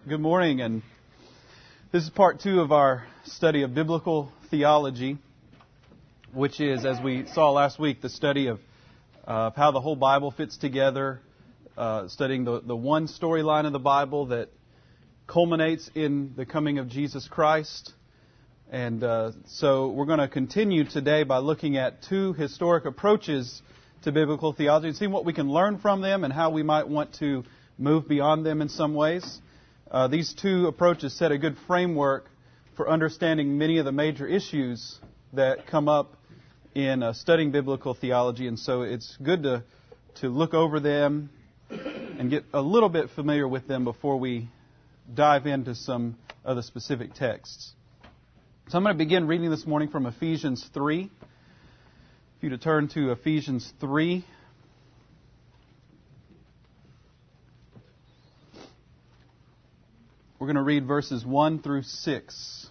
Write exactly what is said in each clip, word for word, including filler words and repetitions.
Good morning, and this is part two of our study of biblical theology, which is, as we saw last week, the study of, uh, of how the whole Bible fits together, uh, studying the, the one storyline of the Bible that culminates in the coming of Jesus Christ. And uh, so we're going to continue today by looking at two historic approaches to biblical theology and seeing what we can learn from them and how we might want to move beyond them in some ways. Uh, these two approaches set a good framework for understanding many of the major issues that come up in uh, studying biblical theology, and so it's good to to look over them and get a little bit familiar with them before we dive into some of the specific texts. So I'm going to begin reading this morning from Ephesians three. If you to turn to Ephesians three. We're going to read verses one through six.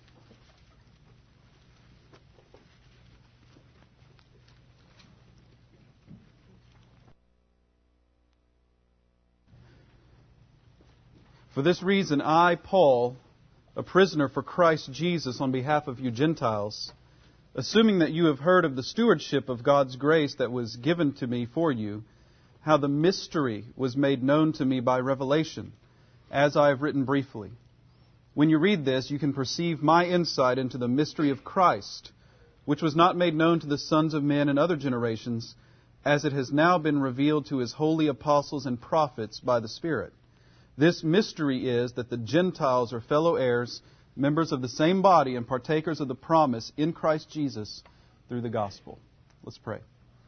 For this reason, I, Paul, a prisoner for Christ Jesus on behalf of you Gentiles, assuming that you have heard of the stewardship of God's grace that was given to me for you, how the mystery was made known to me by revelation, as I have written briefly. When you read this, you can perceive my insight into the mystery of Christ, which was not made known to the sons of men in other generations, as it has now been revealed to His holy apostles and prophets by the Spirit. This mystery is that the Gentiles are fellow heirs, members of the same body, and partakers of the promise in Christ Jesus through the gospel. Let's pray.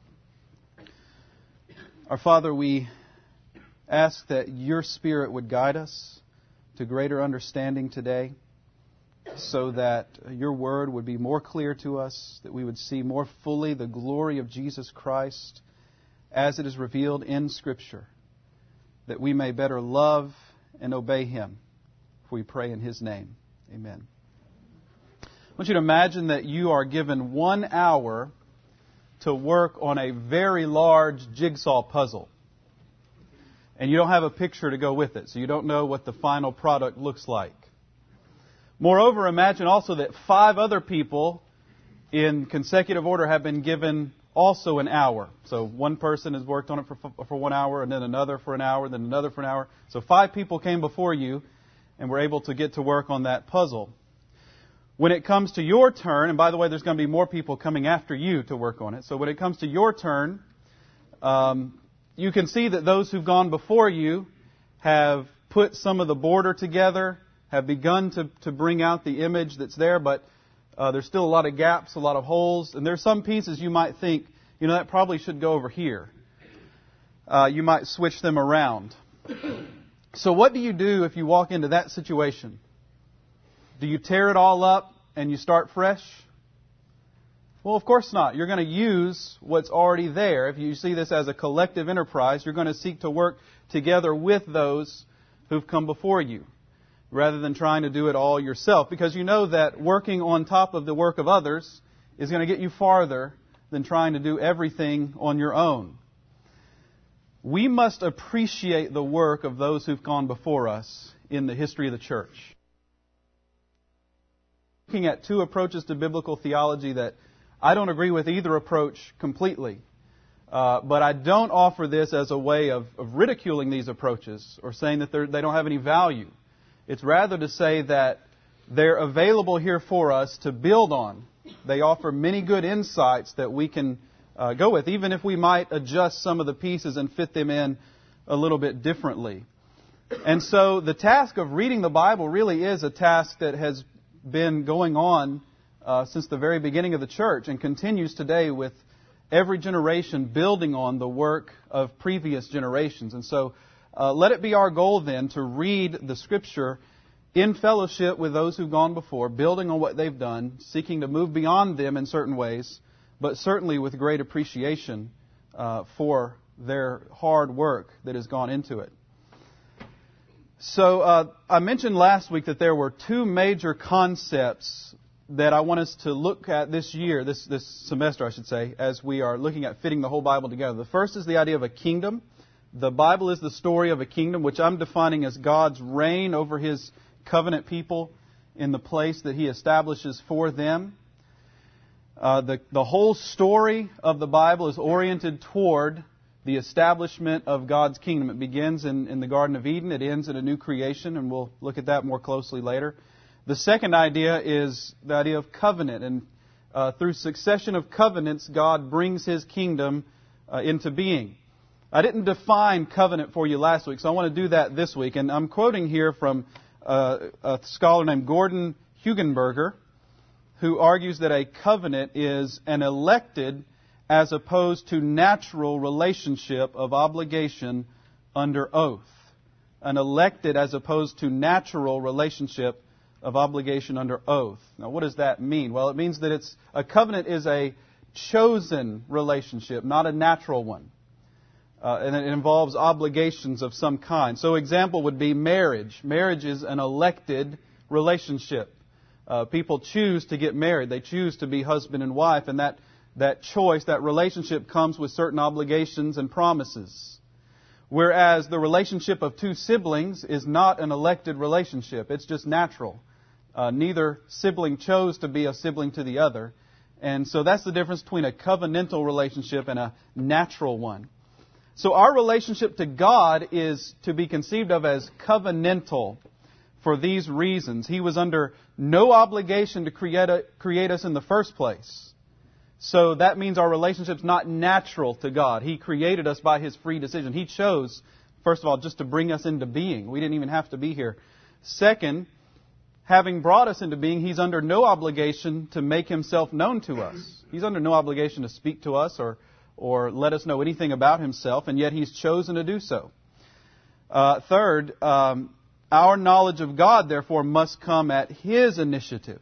Our Father, we ask that Your Spirit would guide us to greater understanding today, so that Your Word would be more clear to us, that we would see more fully the glory of Jesus Christ as it is revealed in Scripture, that we may better love and obey Him. For we pray in His name. Amen. I want you to imagine that you are given one hour to work on a very large jigsaw puzzle. And you don't have a picture to go with it, so you don't know what the final product looks like. Moreover, imagine also that five other people in consecutive order have been given also an hour. So one person has worked on it for for one hour, and then another for an hour, then another for an hour. So five people came before you and were able to get to work on that puzzle. When it comes to your turn, and by the way, there's going to be more people coming after you to work on it. So when it comes to your turn, um, you can see that those who've gone before you have put some of the border together, have begun to, to bring out the image that's there, but uh, there's still a lot of gaps, a lot of holes, and there's some pieces you might think, you know, that probably should go over here. Uh, you might switch them around. So what do you do if you walk into that situation? Do you tear it all up and you start fresh? Well, of course not. You're going to use what's already there. If you see this as a collective enterprise, you're going to seek to work together with those who've come before you, rather than trying to do it all yourself, because you know that working on top of the work of others is going to get you farther than trying to do everything on your own. We must appreciate the work of those who've gone before us in the history of the church. Looking at two approaches to biblical theology that I don't agree with either approach completely. Uh, but I don't offer this as a way of, of ridiculing these approaches or saying that they don't have any value. It's rather to say that they're available here for us to build on. They offer many good insights that we can uh, go with, even if we might adjust some of the pieces and fit them in a little bit differently. And so the task of reading the Bible really is a task that has been going on Uh, since the very beginning of the church, and continues today with every generation building on the work of previous generations. And so uh, let it be our goal then to read the Scripture in fellowship with those who've gone before, building on what they've done, seeking to move beyond them in certain ways, but certainly with great appreciation uh, for their hard work that has gone into it. So uh, I mentioned last week that there were two major concepts that I want us to look at this year, this, this semester, I should say, as we are looking at fitting the whole Bible together. The first is the idea of a kingdom. The Bible is the story of a kingdom, which I'm defining as God's reign over His covenant people in the place that He establishes for them. Uh, the, the whole story of the Bible is oriented toward the establishment of God's kingdom. It begins in, in the Garden of Eden. It ends in a new creation, and we'll look at that more closely later. The second idea is the idea of covenant. And uh, through succession of covenants, God brings His kingdom uh, into being. I didn't define covenant for you last week, so I want to do that this week. And I'm quoting here from uh, a scholar named Gordon Hugenberger, who argues that a covenant is an elected as opposed to natural relationship of obligation under oath. An elected as opposed to natural relationship of obligation under oath. Now, what does that mean? Well, it means that it's a covenant is a chosen relationship, not a natural one. Uh, and it involves obligations of some kind. So example would be marriage. Marriage is an elected relationship. Uh, people choose to get married. They choose to be husband and wife. And that, that choice, that relationship comes with certain obligations and promises. Whereas the relationship of two siblings is not an elected relationship. It's just natural. Uh, neither sibling chose to be a sibling to the other. And so that's the difference between a covenantal relationship and a natural one. So our relationship to God is to be conceived of as covenantal for these reasons. He was under no obligation to create, a, create us in the first place. So that means our relationship's not natural to God. He created us by His free decision. He chose, first of all, just to bring us into being. We didn't even have to be here. Second, having brought us into being, He's under no obligation to make Himself known to us. He's under no obligation to speak to us or or let us know anything about Himself, and yet He's chosen to do so. Uh, third, um, our knowledge of God, therefore, must come at His initiative.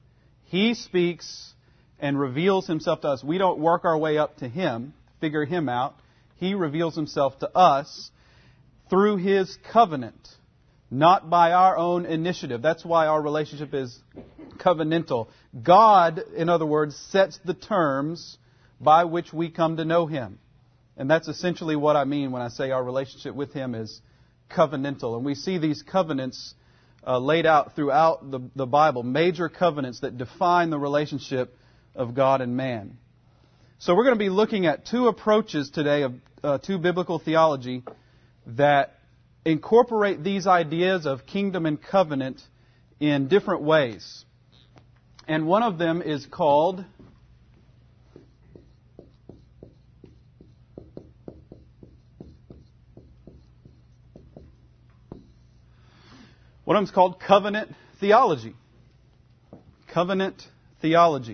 He speaks and reveals Himself to us. We don't work our way up to Him, figure Him out. He reveals Himself to us through His covenant, not by our own initiative. That's why our relationship is covenantal. God, in other words, sets the terms by which we come to know Him. And that's essentially what I mean when I say our relationship with Him is covenantal. And we see these covenants uh, laid out throughout the, the Bible, major covenants that define the relationship of God and man. So we're going to be looking at two approaches today of uh, two biblical theology that incorporate these ideas of kingdom and covenant in different ways. And one of them is called One of them is called covenant theology. Covenant theology.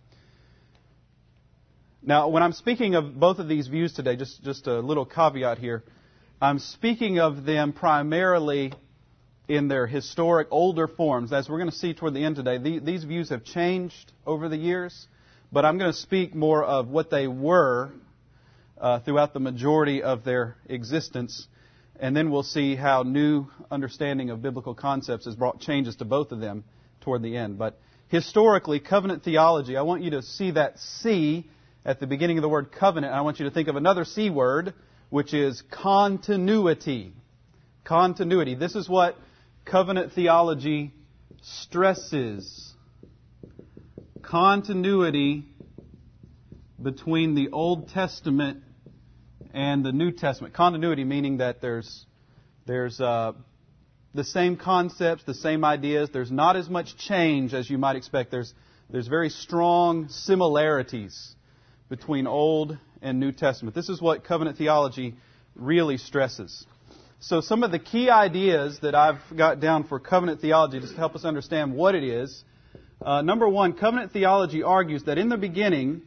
Now, when I'm speaking of both of these views today, just, just a little caveat here, I'm speaking of them primarily in their historic older forms. As we're going to see toward the end today, the, these views have changed over the years, but I'm going to speak more of what they were uh, throughout the majority of their existence. And then we'll see how new understanding of biblical concepts has brought changes to both of them toward the end. But historically, covenant theology, I want you to see that C at the beginning of the word covenant. I want you to think of another C word, which is continuity. Continuity. This is what covenant theology stresses. Continuity between the Old Testament and the New Testament. Continuity meaning that there's there's uh, the same concepts, the same ideas. There's not as much change as you might expect. There's there's very strong similarities between Old and New Testament. This is what covenant theology really stresses. So some of the key ideas that I've got down for covenant theology, just to help us understand what it is. Uh, number one, covenant theology argues that in the beginning,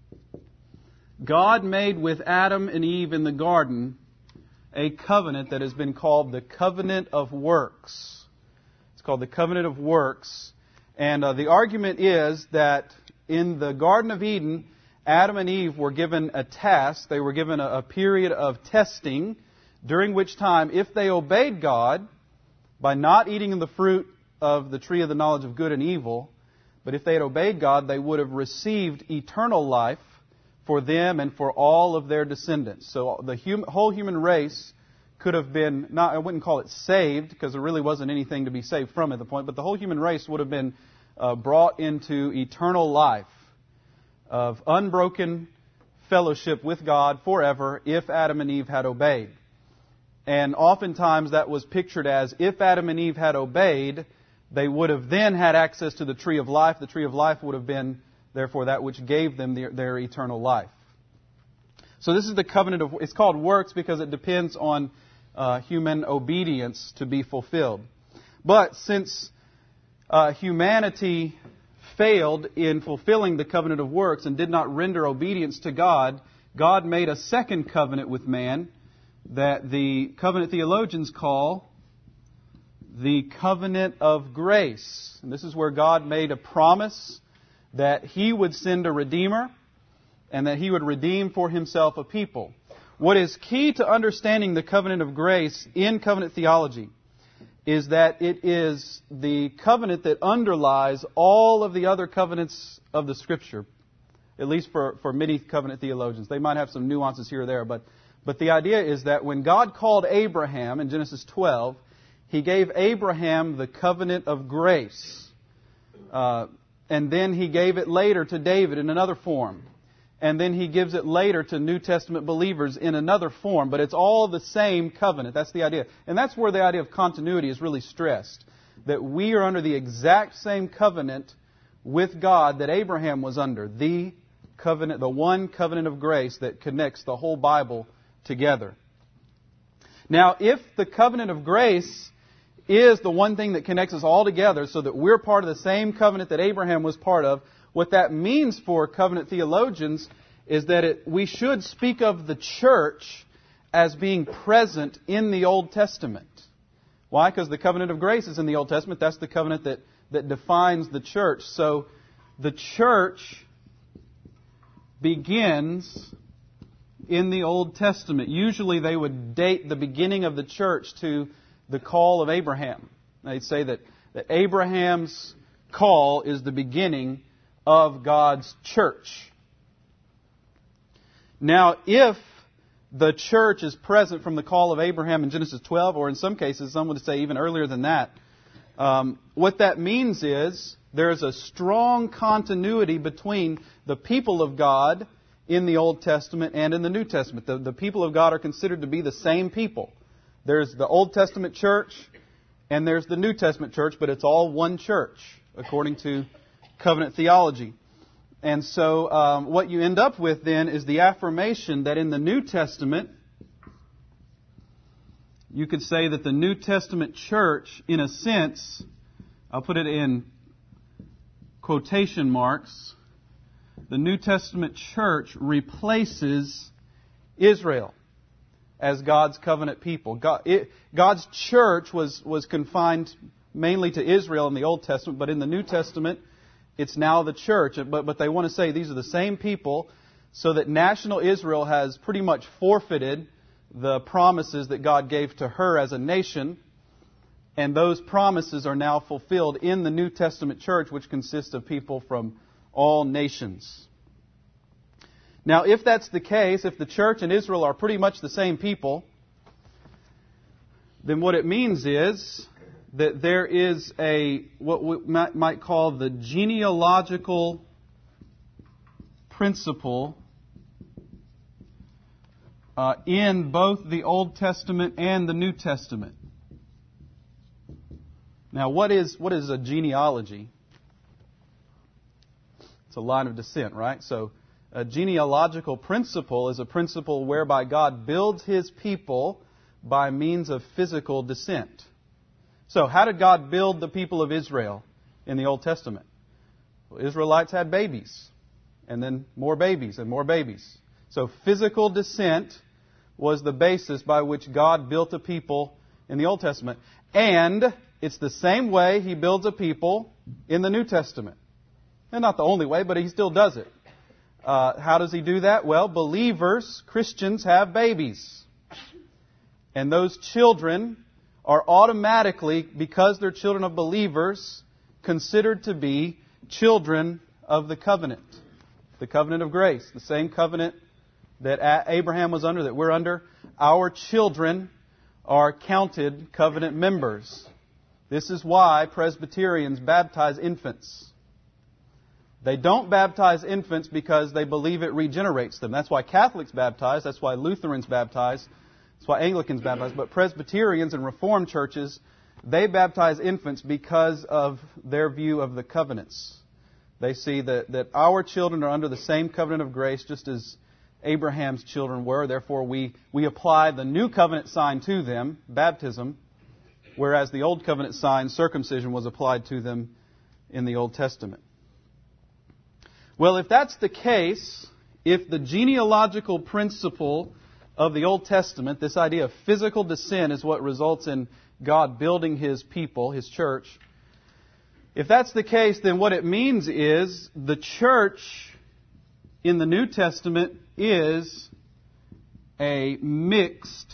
God made with Adam and Eve in the garden a covenant that has been called the covenant of works. It's called the covenant of works. And uh, the argument is that in the Garden of Eden, Adam and Eve were given a task. They were given a, a period of testing, during which time, if they obeyed God by not eating the fruit of the tree of the knowledge of good and evil, but if they had obeyed God, they would have received eternal life for them and for all of their descendants. So the hum, whole human race could have been, not, I wouldn't call it saved, because there really wasn't anything to be saved from at the point, but the whole human race would have been uh, brought into eternal life of unbroken fellowship with God forever if Adam and Eve had obeyed. And oftentimes that was pictured as, if Adam and Eve had obeyed, they would have then had access to the tree of life. The tree of life would have been, therefore, that which gave them their, their eternal life. So this is the covenant of, it's called works because it depends on uh, human obedience to be fulfilled. But since uh, humanity failed in fulfilling the covenant of works and did not render obedience to God, God made a second covenant with man that the covenant theologians call the covenant of grace. And this is where God made a promise that He would send a Redeemer and that He would redeem for Himself a people. What is key to understanding the covenant of grace in covenant theology is that it is the covenant that underlies all of the other covenants of the Scripture, at least for, for many covenant theologians. They might have some nuances here or there, but, but the idea is that when God called Abraham in Genesis twelve, He gave Abraham the covenant of grace. Uh, and then He gave it later to David in another form. And then He gives it later to New Testament believers in another form. But it's all the same covenant. That's the idea. And that's where the idea of continuity is really stressed. That we are under the exact same covenant with God that Abraham was under. The covenant, the one covenant of grace that connects the whole Bible together. Now, if the covenant of grace is the one thing that connects us all together so that we're part of the same covenant that Abraham was part of, what that means for covenant theologians is that it, we should speak of the church as being present in the Old Testament. Why? Because the covenant of grace is in the Old Testament. That's the covenant that, that defines the church. So the church begins in the Old Testament. Usually they would date the beginning of the church to the call of Abraham. They'd say that, that Abraham's call is the beginning of God's church. Now, if the church is present from the call of Abraham in Genesis twelve, or in some cases, some would say even earlier than that, um, what that means is there's a strong continuity between the people of God in the Old Testament and in the New Testament. The, the people of God are considered to be the same people. There's the Old Testament church and there's the New Testament church, but it's all one church, according to covenant theology. And so um, what you end up with then is the affirmation that in the New Testament, you could say that the New Testament church, in a sense, I'll put it in quotation marks, the New Testament church replaces Israel as God's covenant people. God, it, God's church was, was confined mainly to Israel in the Old Testament, but in the New Testament, it's now the church. But, but they want to say these are the same people, so that national Israel has pretty much forfeited the promises that God gave to her as a nation, and those promises are now fulfilled in the New Testament church, which consists of people from all nations. Now, if that's the case, if the church and Israel are pretty much the same people, then what it means is that there is a, what we might call the genealogical principle uh, in both the Old Testament and the New Testament. Now, what is what is a genealogy? It's a line of descent, right? So, a genealogical principle is a principle whereby God builds His people by means of physical descent. So, how did God build the people of Israel in the Old Testament? Well, Israelites had babies, and then more babies and more babies. So, physical descent was the basis by which God built a people in the Old Testament. And it's the same way He builds a people in the New Testament. And not the only way, but He still does it. Uh, how does He do that? Well, believers, Christians, have babies. And those children are automatically, because they're children of believers, considered to be children of the covenant. the covenant of grace, the same covenant that Abraham was under, that we're under. Our children are counted covenant members. This is why Presbyterians baptize infants. They don't baptize infants because they believe it regenerates them. That's why Catholics baptize. That's why Lutherans baptize. That's why Anglicans baptize. But Presbyterians and Reformed churches, they baptize infants because of their view of the covenants. They see that, that our children are under the same covenant of grace just as Abraham's children were. Therefore, we, we apply the new covenant sign to them, baptism, whereas the old covenant sign, circumcision, was applied to them in the Old Testament. Well, if that's the case, if the genealogical principle of the Old Testament, this idea of physical descent, is what results in God building His people, His church, if that's the case, then what it means is the church in the New Testament is a mixed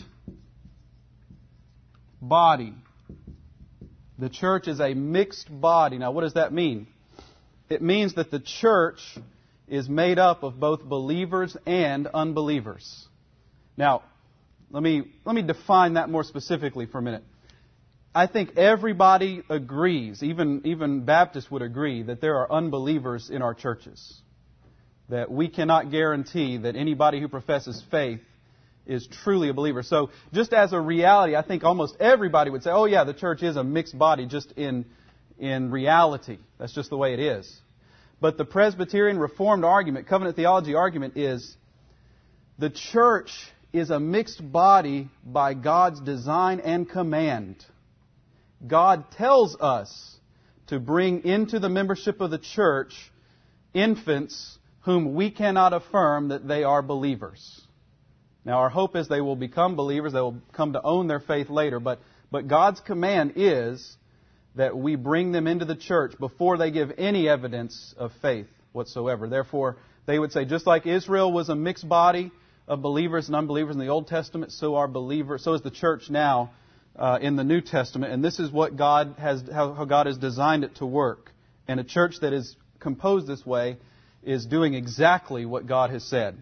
body. The church is a mixed body. Now, what does that mean? It means that the church is made up of both believers and unbelievers. Now, let me let me define that more specifically for a minute. I think everybody agrees, even, even Baptists would agree, that there are unbelievers in our churches. That we cannot guarantee that anybody who professes faith is truly a believer. So, just as a reality, I think almost everybody would say, oh yeah, the church is a mixed body just in, in reality. That's just the way it is. But the Presbyterian Reformed argument, covenant theology argument, is the church is a mixed body by God's design and command. God tells us to bring into the membership of the church infants whom we cannot affirm that they are believers. Now, our hope is they will become believers, they will come to own their faith later, but, but God's command is that we bring them into the church before they give any evidence of faith whatsoever. Therefore, they would say, just like Israel was a mixed body of believers and unbelievers in the Old Testament, so are believers, so is the church now uh, in the New Testament. And this is what God has, how, how God has designed it to work. And a church that is composed this way is doing exactly what God has said.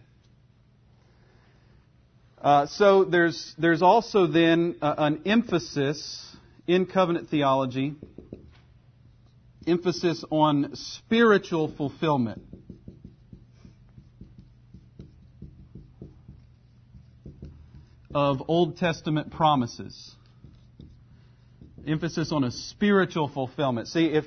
Uh, so there's there's also then uh, an emphasis in covenant theology, emphasis on spiritual fulfillment. Of Old Testament promises. Emphasis on a spiritual fulfillment. See, if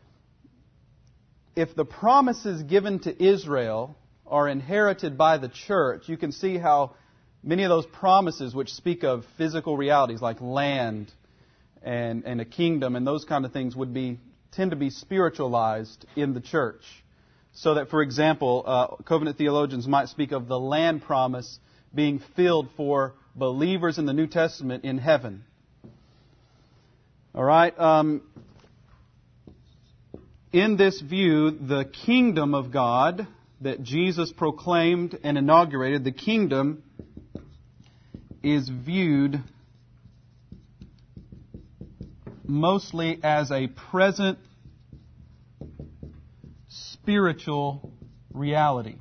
if the promises given to Israel are inherited by the church, you can see how many of those promises which speak of physical realities like land and, and a kingdom and those kind of things would be tend to be spiritualized in the church. So that, for example, uh, covenant theologians might speak of the land promise being filled for believers in the New Testament in heaven. All right. Um, in this view, the kingdom of God that Jesus proclaimed and inaugurated, the kingdom is viewed mostly as a present spiritual reality.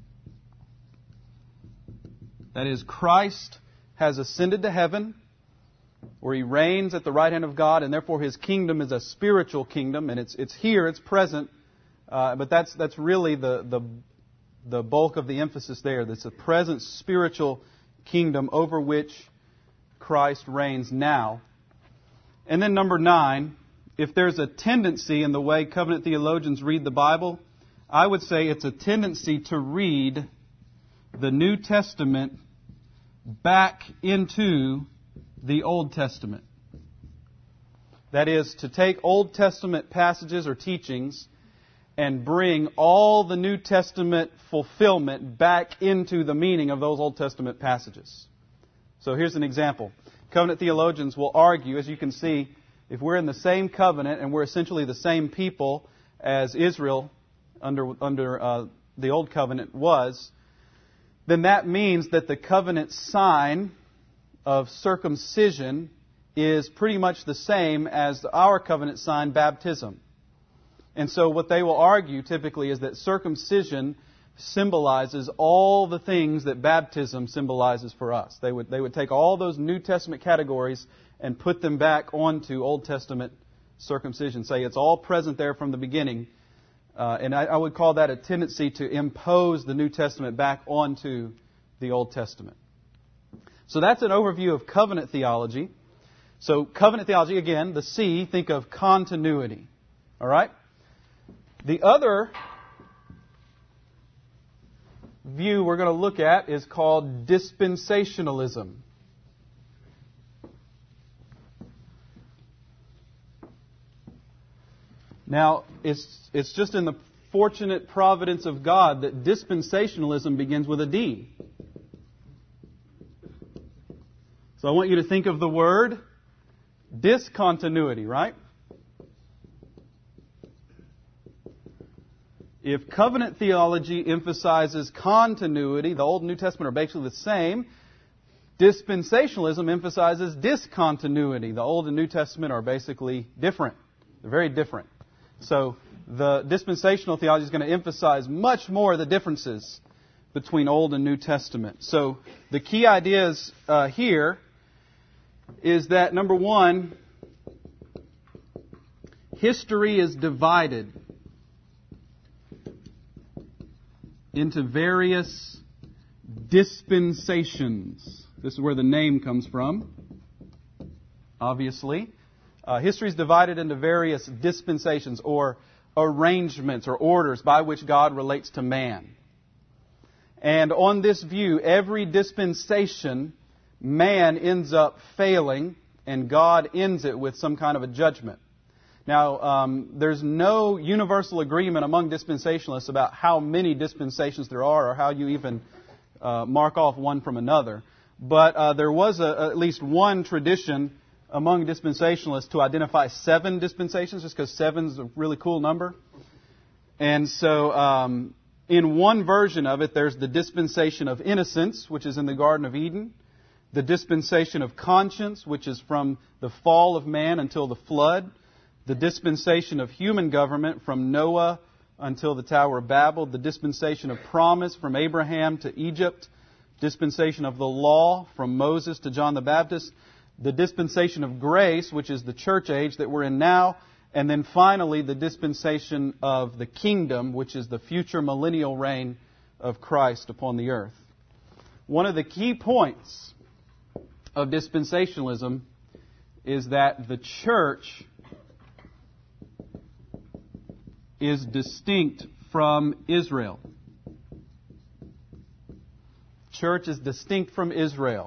That is, Christ has ascended to heaven, where He reigns at the right hand of God, and therefore His kingdom is a spiritual kingdom, and it's it's here, it's present, uh, but that's that's really the, the the bulk of the emphasis there. That's a present spiritual kingdom over which Christ reigns now. And then number nine, if there's a tendency in the way covenant theologians read the Bible, I would say it's a tendency to read the New Testament back into the Old Testament. That is, to take Old Testament passages or teachings and bring all the New Testament fulfillment back into the meaning of those Old Testament passages. So here's an example. Covenant theologians will argue, as you can see, if we're in the same covenant and we're essentially the same people as Israel under, under uh, the Old Covenant was, then that means that the covenant sign of circumcision is pretty much the same as our covenant sign, baptism. And so what they will argue typically is that circumcision symbolizes all the things that baptism symbolizes for us. They would, they would take all those New Testament categories and put them back onto Old Testament circumcision. Say it's all present there from the beginning. Uh, and I, I would call that a tendency to impose the New Testament back onto the Old Testament. So that's an overview of covenant theology. So covenant theology, again, the C, think of continuity. All right? The other view we're going to look at is called dispensationalism. Now, it's, it's just in the fortunate providence of God that dispensationalism begins with a D. So I want you to think of the word discontinuity, right? If covenant theology emphasizes continuity, the Old and New Testament are basically the same. Dispensationalism emphasizes discontinuity. The Old and New Testament are basically different. They're very different. So the dispensational theology is going to emphasize much more the differences between Old and New Testament. So the key ideas uh, here is that, number one, history is divided into various dispensations. This is where the name comes from, obviously. Uh, history is divided into various dispensations or arrangements or orders by which God relates to man. And on this view, every dispensation, man ends up failing and God ends it with some kind of a judgment. Now, um, there's no universal agreement among dispensationalists about how many dispensations there are or how you even uh, mark off one from another. But uh, there was a, at least one tradition among dispensationalists to identify seven dispensations, just because seven is a really cool number. And so um, in one version of it, there's the dispensation of innocence, which is in the Garden of Eden. The dispensation of conscience, which is from the fall of man until the flood. The dispensation of human government from Noah until the Tower of Babel. The dispensation of promise from Abraham to Egypt. Dispensation of the law from Moses to John the Baptist. The dispensation of grace, which is the church age that we're in now. And then finally, the dispensation of the kingdom, which is the future millennial reign of Christ upon the earth. One of the key points of dispensationalism is that the church is distinct from Israel. Church is distinct from Israel.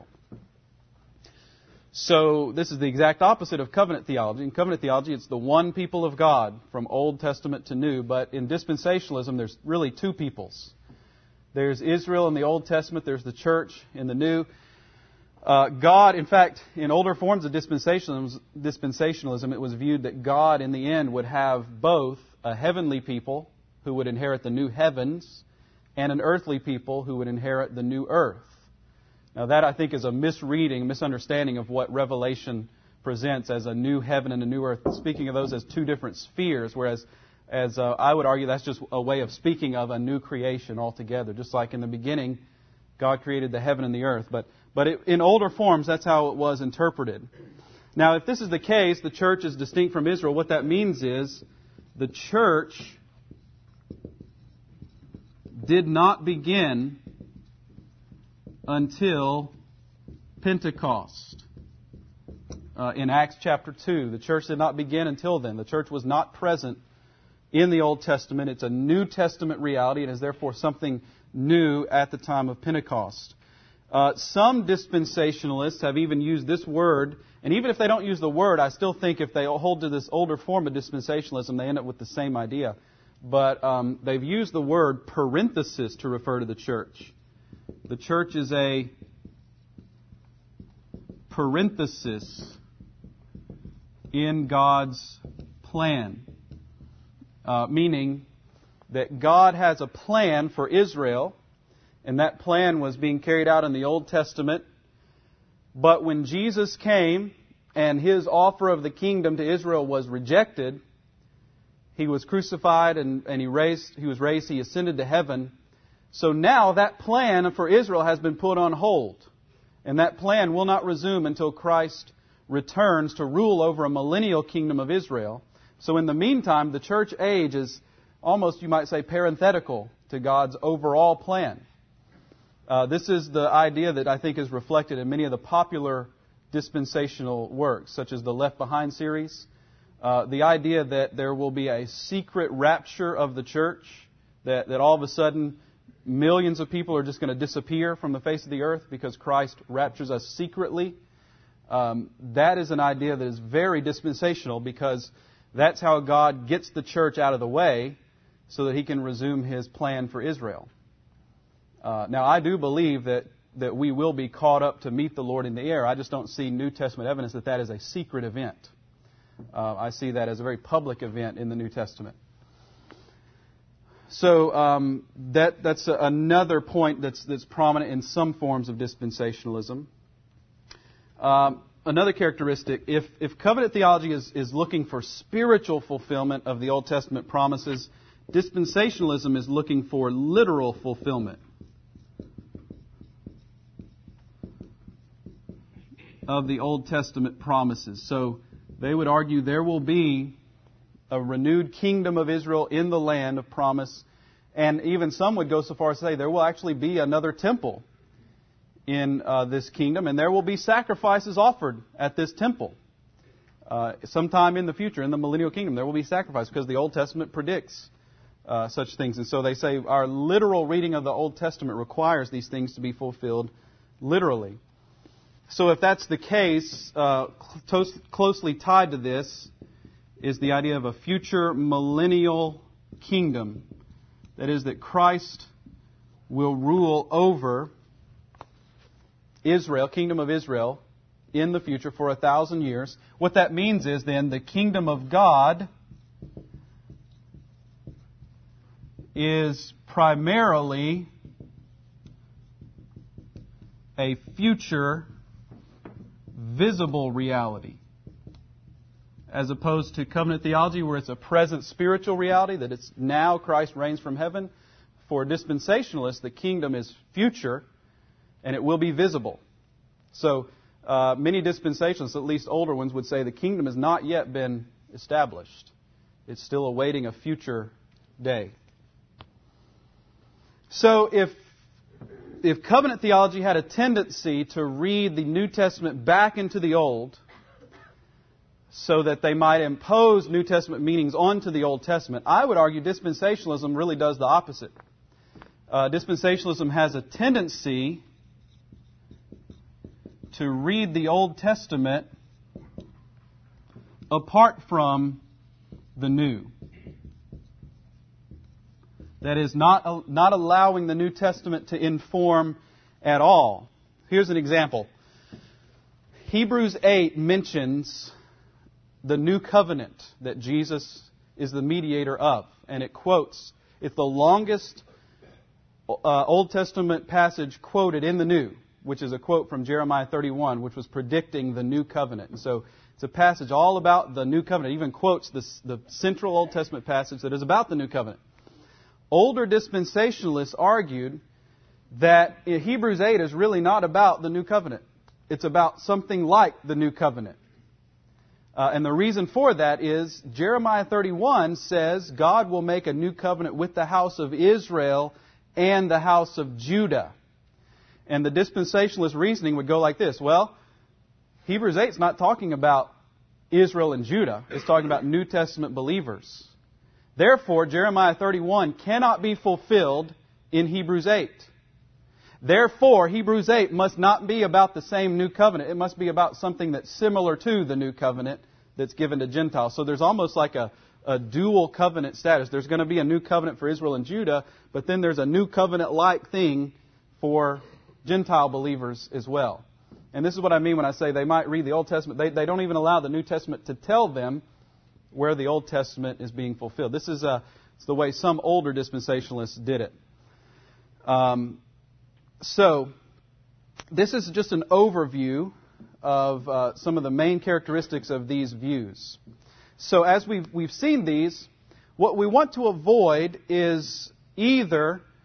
So this is the exact opposite of covenant theology. In covenant theology, it's the one people of God from Old Testament to New. But in dispensationalism, there's really two peoples. There's Israel in the Old Testament. There's the church in the New. Uh, God, in fact, in older forms of dispensationalism, dispensationalism, it was viewed that God, in the end, would have both a heavenly people who would inherit the new heavens and an earthly people who would inherit the new earth. Now that, I think, is a misreading, misunderstanding of what Revelation presents as a new heaven and a new earth, speaking of those as two different spheres, whereas as uh, I would argue that's just a way of speaking of a new creation altogether. Just like in the beginning, God created the heaven and the earth. But, but it, in older forms, that's how it was interpreted. Now, if this is the case, the church is distinct from Israel, what that means is the church did not begin until Pentecost. Uh, in Acts chapter two, the church did not begin until then. The church was not present in the Old Testament. It's a New Testament reality and is therefore something new at the time of Pentecost. Uh, some dispensationalists have even used this word, and even if they don't use the word, I still think if they hold to this older form of dispensationalism, they end up with the same idea. But um, they've used the word parenthesis to refer to the church. The church is a parenthesis in God's plan, uh, meaning that God has a plan for Israel, and that plan was being carried out in the Old Testament. But when Jesus came and His offer of the kingdom to Israel was rejected, He was crucified and, and he, raised, he was raised, He ascended to heaven. So now that plan for Israel has been put on hold. And that plan will not resume until Christ returns to rule over a millennial kingdom of Israel. So in the meantime, the church age is almost, you might say, parenthetical to God's overall plan. Uh, this is the idea that I think is reflected in many of the popular dispensational works, such as the Left Behind series. Uh, the idea that there will be a secret rapture of the church, that, that all of a sudden millions of people are just going to disappear from the face of the earth because Christ raptures us secretly. Um, that is an idea that is very dispensational, because that's how God gets the church out of the way so that He can resume His plan for Israel. Uh, now, I do believe that, that we will be caught up to meet the Lord in the air. I just don't see New Testament evidence that that is a secret event. Uh, I see that as a very public event in the New Testament. So um, that that's a, another point that's that's prominent in some forms of dispensationalism. Um, another characteristic, if if covenant theology is, is looking for spiritual fulfillment of the Old Testament promises, dispensationalism is looking for literal fulfillment of the Old Testament promises. So they would argue there will be a renewed kingdom of Israel in the land of promise. And even some would go so far as to say there will actually be another temple in uh, this kingdom, and there will be sacrifices offered at this temple. Uh, sometime in the future, in the millennial kingdom, there will be sacrifices, because the Old Testament predicts uh, such things. And so they say our literal reading of the Old Testament requires these things to be fulfilled literally. So if that's the case, uh, close, closely tied to this is the idea of a future millennial kingdom. That is, that Christ will rule over Israel, kingdom of Israel, in the future for a thousand years. What that means is then the kingdom of God is primarily a future visible reality, as opposed to covenant theology, where it's a present spiritual reality, that it's now Christ reigns from heaven. For dispensationalists, the kingdom is future, and it will be visible. So uh, many dispensationalists, at least older ones, would say the kingdom has not yet been established. It's still awaiting a future day. So if if covenant theology had a tendency to read the New Testament back into the Old, so that they might impose New Testament meanings onto the Old Testament, I would argue dispensationalism really does the opposite. Uh, dispensationalism has a tendency to read the Old Testament apart from the New. That is, not, not allowing the New Testament to inform at all. Here's an example. Hebrews eight mentions the new covenant that Jesus is the mediator of. And it quotes, it's the longest uh, Old Testament passage quoted in the New, which is a quote from Jeremiah thirty-one, which was predicting the new covenant. And so it's a passage all about the new covenant. It even quotes this, the central Old Testament passage that is about the new covenant. Older dispensationalists argued that Hebrews eight is really not about the new covenant. It's about something like the new covenant. Uh, and the reason for that is Jeremiah thirty-one says God will make a new covenant with the house of Israel and the house of Judah. And the dispensationalist reasoning would go like this. Well, Hebrews eight is not talking about Israel and Judah. It's talking about New Testament believers. Therefore, Jeremiah thirty-one cannot be fulfilled in Hebrews eight. Therefore, Hebrews eight must not be about the same new covenant. It must be about something that's similar to the new covenant that's given to Gentiles. So there's almost like a, a dual covenant status. There's going to be a new covenant for Israel and Judah, but then there's a new covenant-like thing for Gentile believers as well. And this is what I mean when I say they might read the Old Testament. They, they don't even allow the New Testament to tell them where the Old Testament is being fulfilled. This is uh, it's the way some older dispensationalists did it. Um, so, this is just an overview of uh, some of the main characteristics of these views. So, as we've, we've seen these, what we want to avoid is either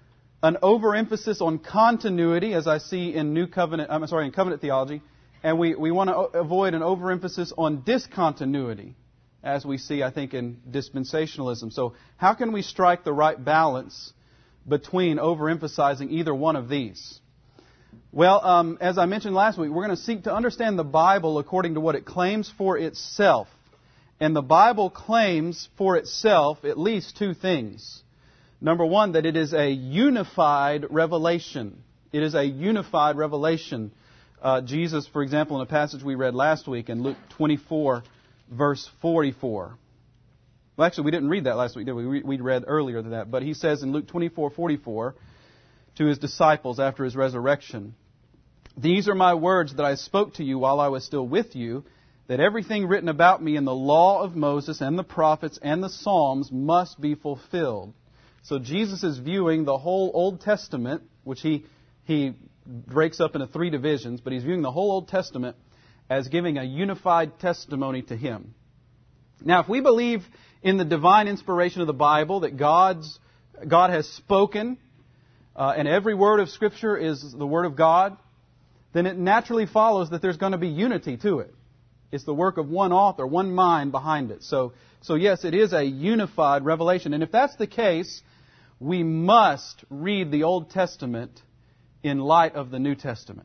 an overemphasis on continuity, as I see in New Covenant, I'm sorry, in Covenant theology, and we, we want to avoid an overemphasis on discontinuity, as we see, I think, in dispensationalism. So how can we strike the right balance between overemphasizing either one of these? Well, um, as I mentioned last week, we're going to seek to understand the Bible according to what it claims for itself. And the Bible claims for itself at least two things. Number one, that it is a unified revelation. It is a unified revelation. Uh, Jesus, for example, in a passage we read last week in Luke twenty-four, verse forty-four. Well, actually, we didn't read that last week, did we? We read earlier than that. But he says in Luke twenty-four, forty-four to his disciples after his resurrection, "These are my words that I spoke to you while I was still with you, that everything written about me in the law of Moses and the prophets and the Psalms must be fulfilled." So Jesus is viewing the whole Old Testament, which he he breaks up into three divisions, but he's viewing the whole Old Testament as giving a unified testimony to him. Now, if we believe in the divine inspiration of the Bible, that God's God has spoken, uh, and every word of Scripture is the Word of God, then it naturally follows that there's going to be unity to it. It's the work of one author, one mind behind it. So, so yes, it is a unified revelation. And if that's the case, we must read the Old Testament in light of the New Testament.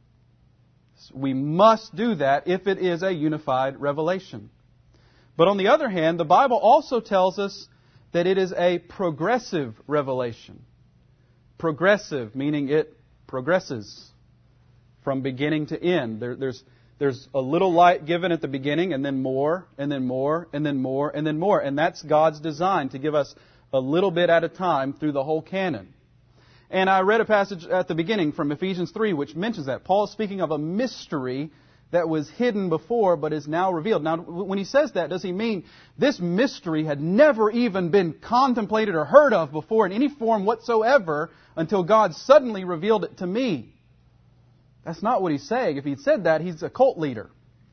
We must do that if it is a unified revelation. But on the other hand, the Bible also tells us that it is a progressive revelation. Progressive, meaning it progresses from beginning to end. There, there's There's a little light given at the beginning, and then more, and then more, and then more, and then more. And that's God's design, to give us a little bit at a time through the whole canon. And I read a passage at the beginning from Ephesians three which mentions that. Paul is speaking of a mystery that was hidden before but is now revealed. Now, when he says that, does he mean this mystery had never even been contemplated or heard of before in any form whatsoever until God suddenly revealed it to me? That's not what he's saying. If he'd said that, he's a cult leader.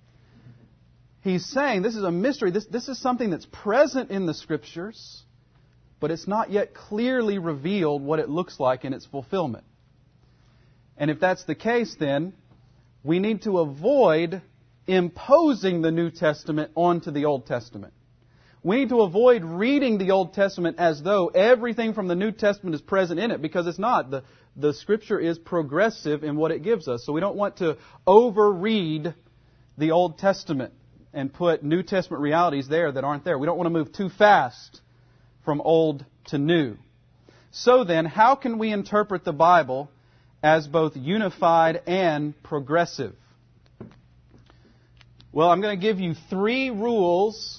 He's saying this is a mystery. This, this is something that's present in the Scriptures, but it's not yet clearly revealed what it looks like in its fulfillment. And if that's the case, then we need to avoid imposing the New Testament onto the Old Testament. We need to avoid reading the Old Testament as though everything from the New Testament is present in it, because it's not. The, the Scripture is progressive in what it gives us. So we don't want to overread the Old Testament and put New Testament realities there that aren't there. We don't want to move too fast from old to new. So then, how can we interpret the Bible as both unified and progressive? Well, I'm going to give you three rules,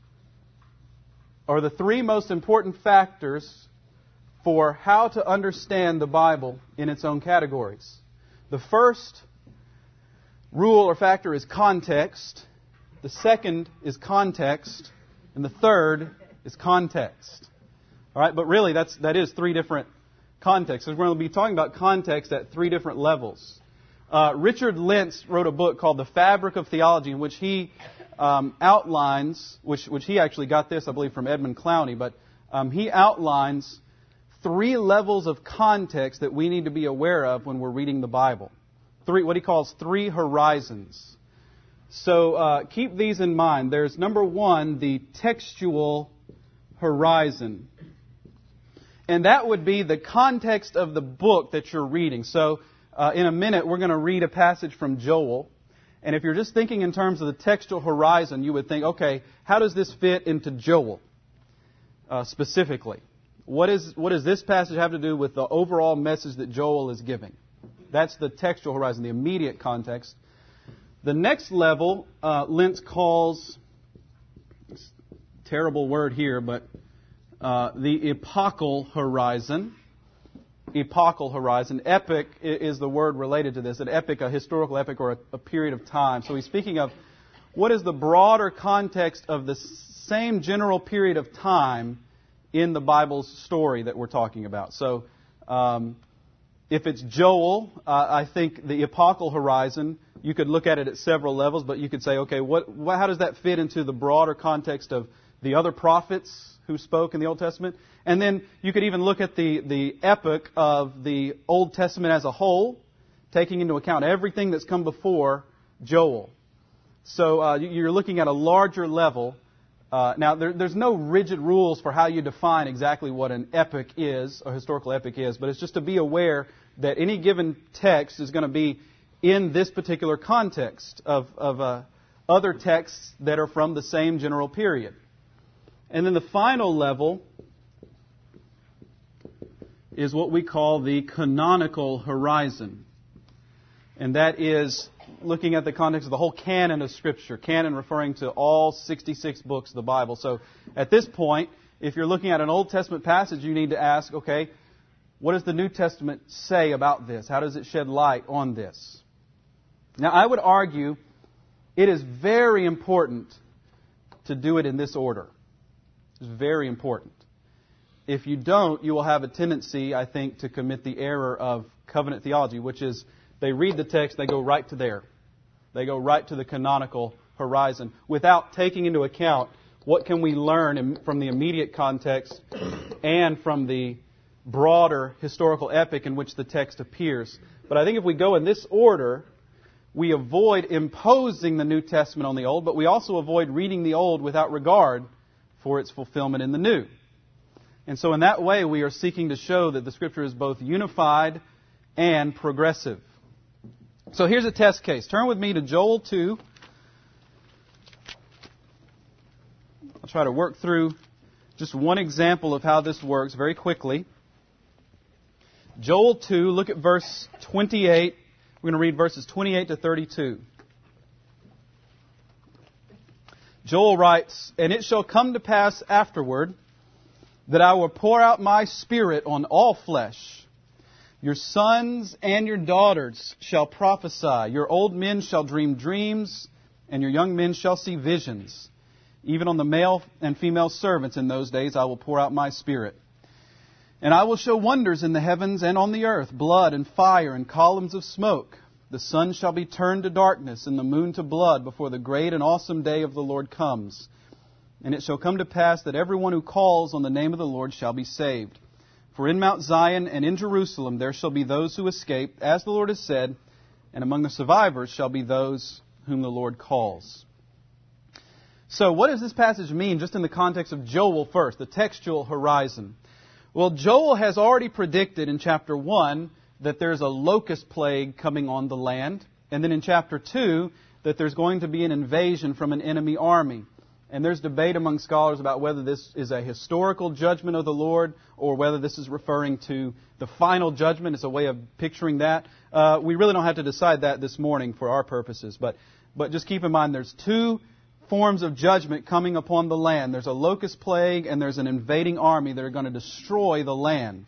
or the three most important factors for how to understand the Bible in its own categories. The first rule or factor is context. The second is context. And the third is context. All right, but really that's that is three different contexts. We're going to be talking about context at three different levels. Uh, Richard Lentz wrote a book called The Fabric of Theology, in which he um, outlines, which which he actually got this, I believe, from Edmund Clowney, but um, he outlines three levels of context that we need to be aware of when we're reading the Bible. Three, what he calls three horizons. So uh, keep these in mind. There's number one, the textual horizon. And that would be the context of the book that you're reading. So uh, in a minute, we're going to read a passage from Joel. And if you're just thinking in terms of the textual horizon, you would think, okay, how does this fit into Joel uh, specifically? What is what does this passage have to do with the overall message that Joel is giving? That's the textual horizon, the immediate context. The next level, uh, Lentz calls, terrible word here, but uh, the epochal horizon. Epochal horizon. Epic is the word related to this. An epic, a historical epic, or a, a period of time. So he's speaking of what is the broader context of the same general period of time in the Bible's story that we're talking about. So um, if it's Joel, uh, I think the epochal horizon, you could look at it at several levels, but you could say, okay, what, what, how does that fit into the broader context of the other prophets who spoke in the Old Testament. And then you could even look at the, the epic of the Old Testament as a whole, taking into account everything that's come before Joel. So uh, you're looking at a larger level. Uh, now, there, there's no rigid rules for how you define exactly what an epic is, or historical epic is, but it's just to be aware that any given text is going to be in this particular context of, of uh, other texts that are from the same general period. And then the final level is what we call the canonical horizon. And that is looking at the context of the whole canon of Scripture. Canon referring to all sixty-six books of the Bible. So at this point, if you're looking at an Old Testament passage, you need to ask, okay, what does the New Testament say about this? How does it shed light on this? Now, I would argue it is very important to do it in this order. It's very important. If you don't, you will have a tendency, I think, to commit the error of covenant theology, which is they read the text, they go right to there. They go right to the canonical horizon without taking into account what can we learn from the immediate context and from the broader historical epic in which the text appears. But I think if we go in this order, we avoid imposing the New Testament on the Old, but we also avoid reading the Old without regard for its fulfillment in the New. And so in that way, we are seeking to show that the Scripture is both unified and progressive. So here's a test case. Turn with me to Joel two. I'll try to work through just one example of how this works very quickly. Joel two, look at verse twenty-eight. We're going to read verses twenty-eight to thirty-two. Joel writes, "And it shall come to pass afterward that I will pour out my Spirit on all flesh. Your sons and your daughters shall prophesy. Your old men shall dream dreams, and your young men shall see visions. Even on the male and female servants in those days I will pour out my Spirit. And I will show wonders in the heavens and on the earth, blood and fire and columns of smoke. The sun shall be turned to darkness and the moon to blood before the great and awesome day of the Lord comes. And it shall come to pass that everyone who calls on the name of the Lord shall be saved. For in Mount Zion and in Jerusalem there shall be those who escape, as the Lord has said, and among the survivors shall be those whom the Lord calls." So what does this passage mean just in the context of Joel first, the textual horizon? Well, Joel has already predicted in chapter one that there's a locust plague coming on the land. And then in chapter two, that there's going to be an invasion from an enemy army. And there's debate among scholars about whether this is a historical judgment of the Lord or whether this is referring to the final judgment. It's a way of picturing that. Uh, we really don't have to decide that this morning for our purposes. But, but just keep in mind there's two forms of judgment coming upon the land. There's a locust plague and there's an invading army that are going to destroy the land.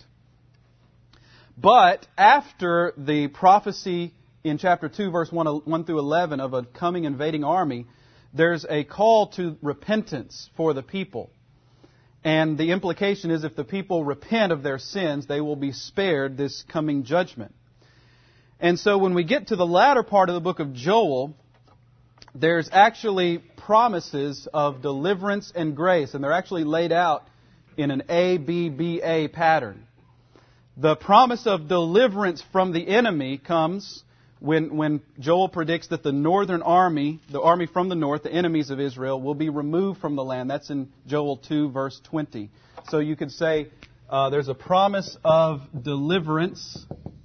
But after the prophecy in chapter two, verse one through eleven of a coming invading army, there's a call to repentance for the people. And the implication is if the people repent of their sins, they will be spared this coming judgment. And so when we get to the latter part of the book of Joel, there's actually promises of deliverance and grace. And they're actually laid out in an A B B A pattern. The promise of deliverance from the enemy comes when, when Joel predicts that the northern army, the army from the north, the enemies of Israel, will be removed from the land. That's in Joel two, verse twenty. So you could say uh, there's a promise of deliverance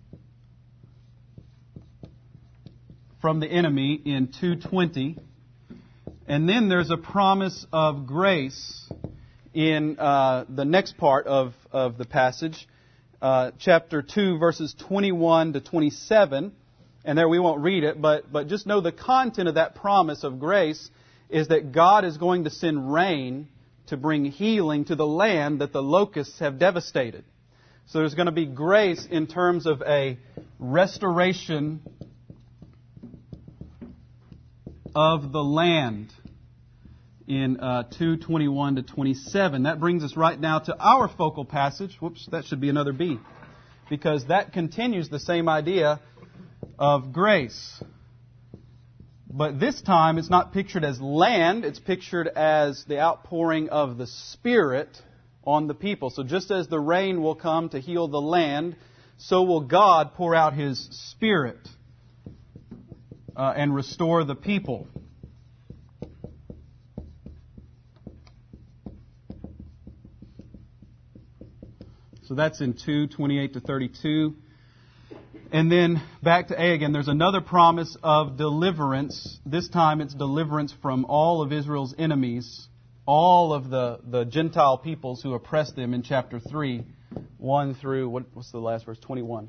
from the enemy in two twenty. And then there's a promise of grace in uh, the next part of, of the passage, uh, chapter two, verses twenty-one to twenty-seven. And there we won't read it, but, but just know the content of that promise of grace is that God is going to send rain to bring healing to the land that the locusts have devastated. So there's going to be grace in terms of a restoration of the land in uh, two twenty-one to twenty-seven. That brings us right now to our focal passage. Whoops, that should be another B. Because that continues the same idea of grace. But this time it's not pictured as land, it's pictured as the outpouring of the Spirit on the people. So just as the rain will come to heal the land, so will God pour out His Spirit uh, and restore the people. So that's in two, twenty-eight to thirty-two. And then back to A again, there's another promise of deliverance. This time it's deliverance from all of Israel's enemies, all of the, the Gentile peoples who oppressed them in chapter three, one through, what, what's the last verse, twenty-one.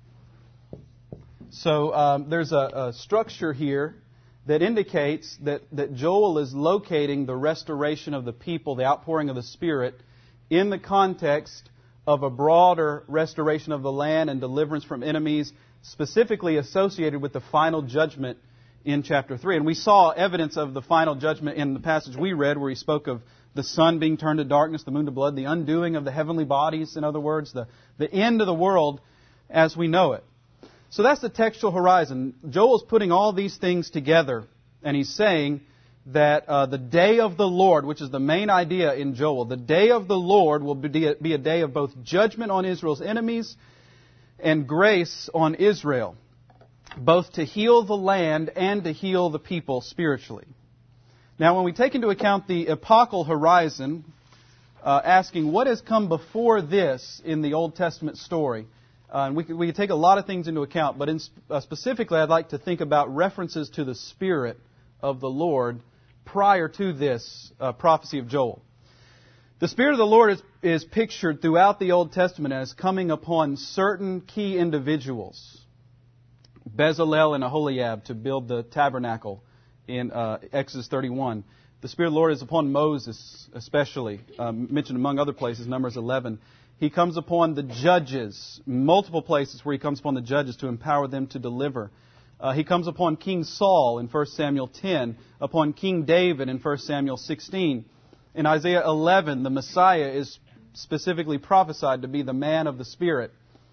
So um, there's a, a structure here that indicates that, that Joel is locating the restoration of the people, the outpouring of the Spirit, in the context of a broader restoration of the land and deliverance from enemies, specifically associated with the final judgment in chapter three. And we saw evidence of the final judgment in the passage we read, where he spoke of the sun being turned to darkness, the moon to blood, the undoing of the heavenly bodies, in other words, the, the end of the world as we know it. So that's the textual horizon. Joel's putting all these things together, and he's saying that uh, the day of the Lord, which is the main idea in Joel, the day of the Lord will be a, be a day of both judgment on Israel's enemies and grace on Israel, both to heal the land and to heal the people spiritually. Now, when we take into account the epochal horizon, uh, asking what has come before this in the Old Testament story, uh, and we could, we could take a lot of things into account, but in, uh, specifically I'd like to think about references to the Spirit of the Lord prior to this uh, prophecy of Joel. The Spirit of the Lord is, is pictured throughout the Old Testament as coming upon certain key individuals. Bezalel and Aholiab to build the tabernacle in uh, Exodus thirty-one. The Spirit of the Lord is upon Moses especially, um, mentioned among other places, Numbers eleven. He comes upon the judges, multiple places where He comes upon the judges to empower them to deliver. Uh, he comes upon King Saul in First Samuel ten, upon King David in First Samuel sixteen. In Isaiah eleven, the Messiah is specifically prophesied to be the man of the Spirit.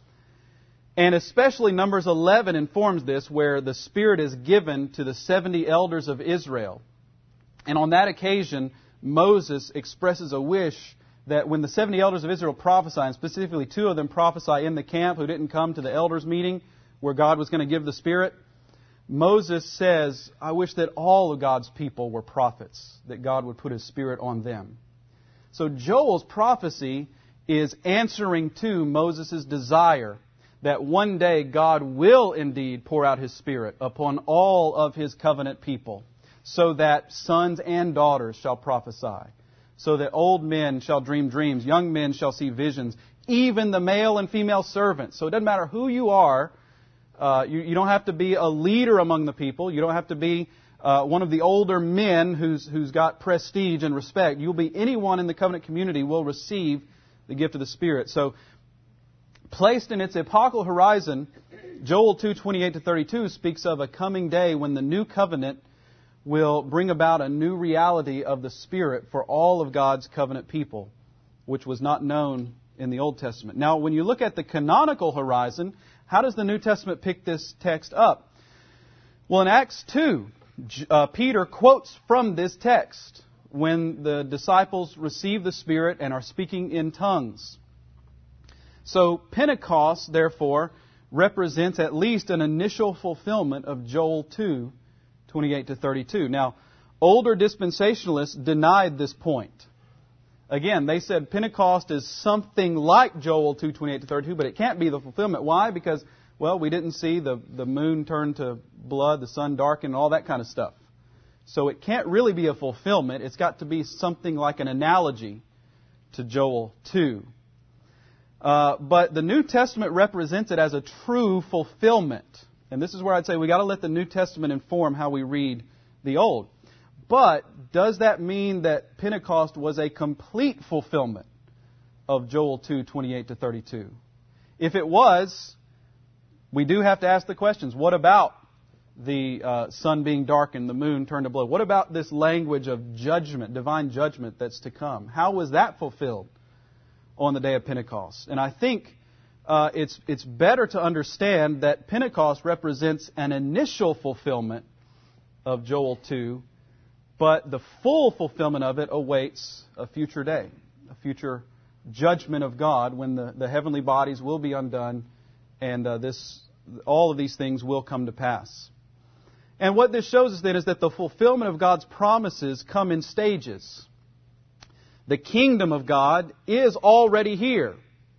And especially Numbers eleven informs this, where the Spirit is given to the seventy elders of Israel. And on that occasion, Moses expresses a wish that when the seventy elders of Israel prophesy, and specifically two of them prophesy in the camp who didn't come to the elders' meeting where God was going to give the Spirit, Moses says, I wish that all of God's people were prophets, that God would put His Spirit on them. So Joel's prophecy is answering to Moses' desire that one day God will indeed pour out His Spirit upon all of His covenant people, so that sons and daughters shall prophesy, so that old men shall dream dreams, young men shall see visions, even the male and female servants. So it doesn't matter who you are. Uh, you, you don't have to be a leader among the people. You don't have to be uh, one of the older men who's, who's got prestige and respect. You'll be anyone in the covenant community will receive the gift of the Spirit. So, placed in its epochal horizon, Joel two, twenty-eight to thirty-two speaks of a coming day when the new covenant will bring about a new reality of the Spirit for all of God's covenant people, which was not known in the Old Testament. Now, when you look at the canonical horizon, how does the New Testament pick this text up? Well, in Acts two, uh, Peter quotes from this text when the disciples receive the Spirit and are speaking in tongues. So Pentecost, therefore, represents at least an initial fulfillment of Joel two, twenty-eight to thirty-two. Now, older dispensationalists denied this point. Again, they said Pentecost is something like Joel two, twenty-eight to thirty-two, but it can't be the fulfillment. Why? Because, well, we didn't see the, the moon turn to blood, the sun darken, and all that kind of stuff. So it can't really be a fulfillment. It's got to be something like an analogy to Joel two. Uh, but the New Testament represents it as a true fulfillment. And this is where I'd say we've got to let the New Testament inform how we read the Old. But does that mean that Pentecost was a complete fulfillment of Joel two, twenty-eight to thirty-two? If it was, we do have to ask the questions. What about the uh, sun being darkened, the moon turned to blood? What about this language of judgment, divine judgment that's to come? How was that fulfilled on the day of Pentecost? And I think uh, it's it's better to understand that Pentecost represents an initial fulfillment of Joel two, but the full fulfillment of it awaits a future day, a future judgment of God when the, the heavenly bodies will be undone and uh, this all of these things will come to pass. And what this shows us then is that the fulfillment of God's promises come in stages. The kingdom of God is already here,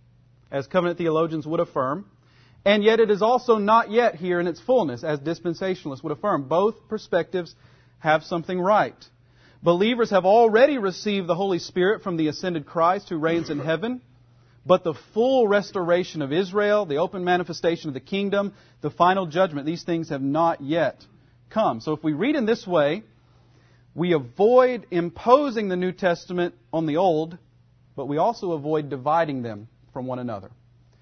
as covenant theologians would affirm, and yet it is also not yet here in its fullness, as dispensationalists would affirm. Both perspectives have something right. Believers have already received the Holy Spirit from the ascended Christ who reigns in heaven, but the full restoration of Israel, the open manifestation of the kingdom, the final judgment, these things have not yet come. So if we read in this way, we avoid imposing the New Testament on the Old, but we also avoid dividing them from one another.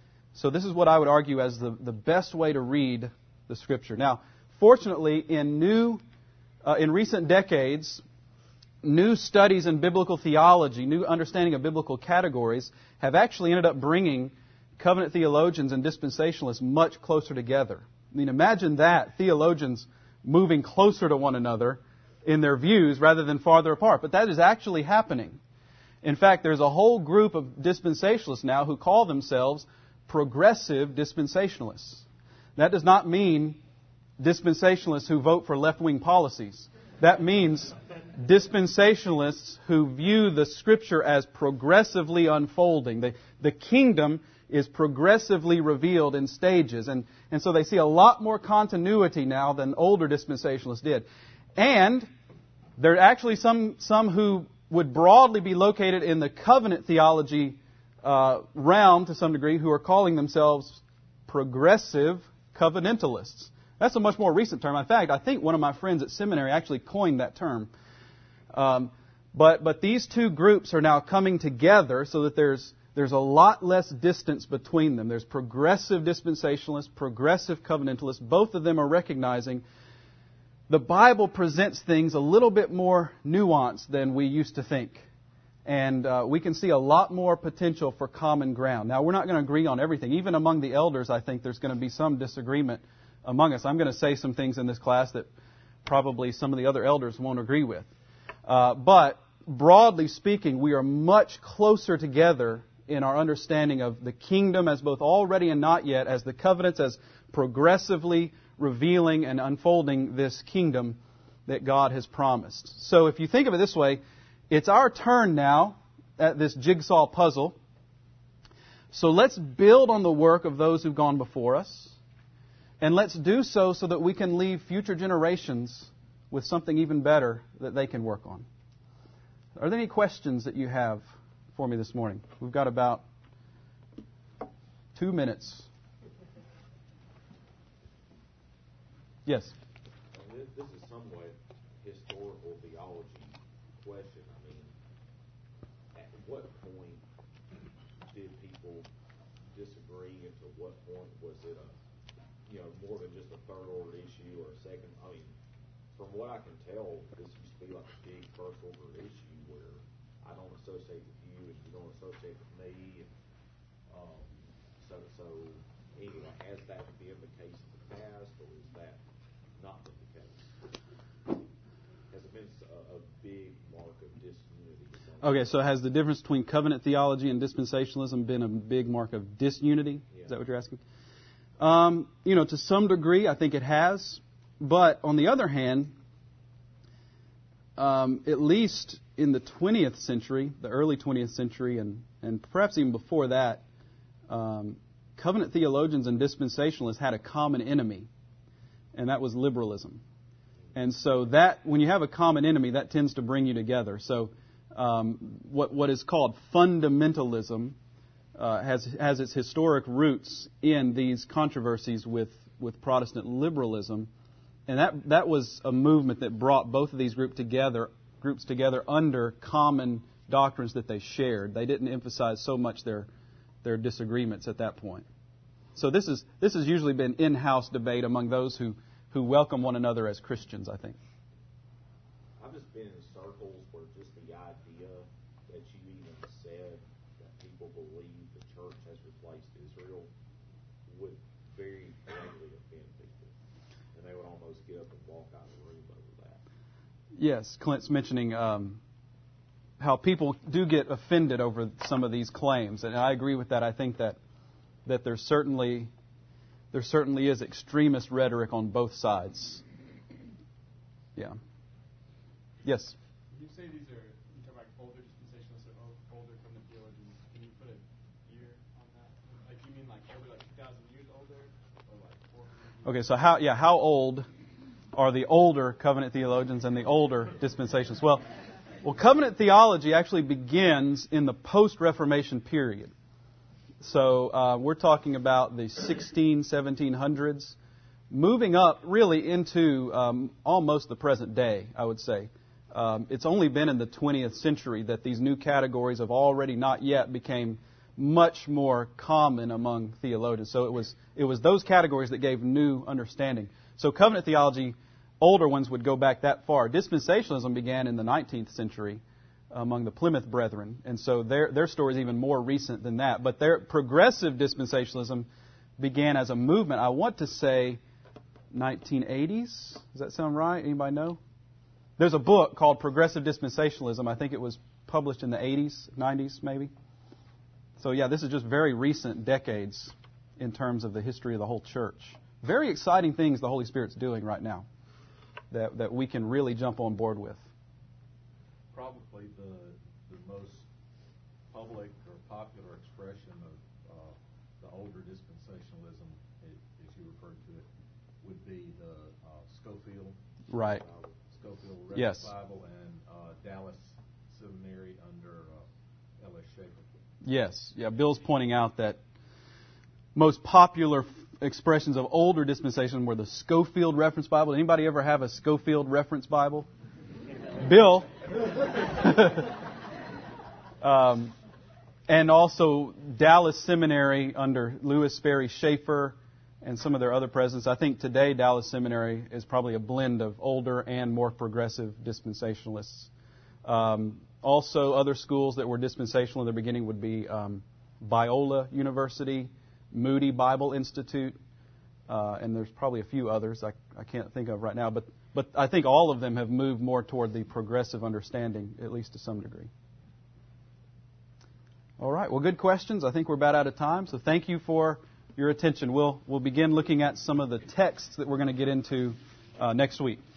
So this is what I would argue as the, the best way to read the Scripture. Now, fortunately, in new, uh, in recent decades, new studies in biblical theology, new understanding of biblical categories, have actually ended up bringing covenant theologians and dispensationalists much closer together. I mean, imagine that, theologians moving closer to one another in their views rather than farther apart. But that is actually happening. In fact, there's a whole group of dispensationalists now who call themselves progressive dispensationalists. That does not mean dispensationalists who vote for left-wing policies. That means dispensationalists who view the Scripture as progressively unfolding. The, the kingdom is progressively revealed in stages. And, and so they see a lot more continuity now than older dispensationalists did. And there are actually some, some who would broadly be located in the covenant theology uh, realm to some degree who are calling themselves progressive covenantalists. That's a much more recent term. In fact, I think one of my friends at seminary actually coined that term. Um, but but these two groups are now coming together so that there's there's a lot less distance between them. There's progressive dispensationalists, progressive covenantalists. Both of them are recognizing the Bible presents things a little bit more nuanced than we used to think. And uh, we can see a lot more potential for common ground. Now, we're not going to agree on everything. Even among the elders, I think there's going to be some disagreement among us. I'm going to say some things in this class that probably some of the other elders won't agree with. Uh, but broadly speaking, we are much closer together in our understanding of the kingdom as both already and not yet, as the covenants as progressively revealing and unfolding this kingdom that God has promised. So if you think of it this way, it's our turn now at this jigsaw puzzle. So let's build on the work of those who've gone before us. And let's do so so that we can leave future generations with something even better that they can work on. Are there any questions that you have for me this morning? We've got about two minutes. Yes? This is somewhat historical theology question. I mean, at what point did people disagree, and to what point was it a, you know, more than just a third order issue or a second? I mean, from what I can tell, this used to be like a big first order issue where I don't associate with you and you don't associate with me. And, um, so, so anyway, has that been the case in the past, or is that not been the case? Has it been a, a big mark of disunity? Okay, so has the difference between covenant theology and dispensationalism been a big mark of disunity? Yeah. Is that what you're asking? Um, you know, to some degree, I think it has. But on the other hand, um, at least in the twentieth century, the early twentieth century, and, and perhaps even before that, um, covenant theologians and dispensationalists had a common enemy, and that was liberalism. And so that, when you have a common enemy, that tends to bring you together. So um, what what is called fundamentalism uh, has has its historic roots in these controversies with, with Protestant liberalism. And that that was a movement that brought both of these group together, groups together under common doctrines that they shared. They didn't emphasize so much their their disagreements at that point. So this is this has usually been in-house debate among those who, who welcome one another as Christians, I think. I've just been in circles where just the idea that you even said that people believe the church has replaced Israel would very greatly offend people. And they would almost get up and walk out of the room over Yes, Clint's mentioning um, how people do get offended over some of these claims, and I agree with that. I think that that there's certainly there certainly is extremist rhetoric on both sides. Yeah. Yes. You say these are you talk about older dispensationalists or older covenant theologians. Can you put a year on that? Like you mean like over like two thousand years older, or like four hundred? Okay, so how yeah how old are the older covenant theologians and the older dispensationalists? Well, well, covenant theology actually begins in the post-Reformation period. So uh, we're talking about the sixteen, seventeen hundreds, moving up really into um, almost the present day, I would say. Um, it's only been in the twentieth century that these new categories of already not yet became much more common among theologians. So it was it was those categories that gave new understanding. So covenant theology, older ones would go back that far. Dispensationalism began in the nineteenth century among the Plymouth Brethren, and so their their story is even more recent than that. But their progressive dispensationalism began as a movement. I want to say nineteen eighties. Does that sound right? Anybody know? There's a book called Progressive Dispensationalism. I think it was published in the eighties, nineties maybe. So yeah, this is just very recent decades in terms of the history of the whole church. Very exciting things the Holy Spirit's doing right now that, that we can really jump on board with. Probably the the most public or popular expression of uh, the older dispensationalism, as you referred to it, would be the uh, Scofield, Right. uh, Scofield Reference Yes. Bible, and uh, Dallas Seminary under uh, L S Schaefer. Yes. Yeah, Bill's pointing out that most popular f- expressions of older dispensation were the Scofield Reference Bible. Anybody ever have a Scofield Reference Bible? Bill. um, and also Dallas Seminary under Lewis Sperry Schaefer and some of their other presidents. I think today Dallas Seminary is probably a blend of older and more progressive dispensationalists. Um, also, other schools that were dispensational in the beginning would be um, Biola University, Moody Bible Institute, uh, and there's probably a few others I, I can't think of right now. But but I think all of them have moved more toward the progressive understanding, at least to some degree. All right. Well, good questions. I think we're about out of time. So thank you for your attention. We'll we'll begin looking at some of the texts that we're going to get into uh, next week.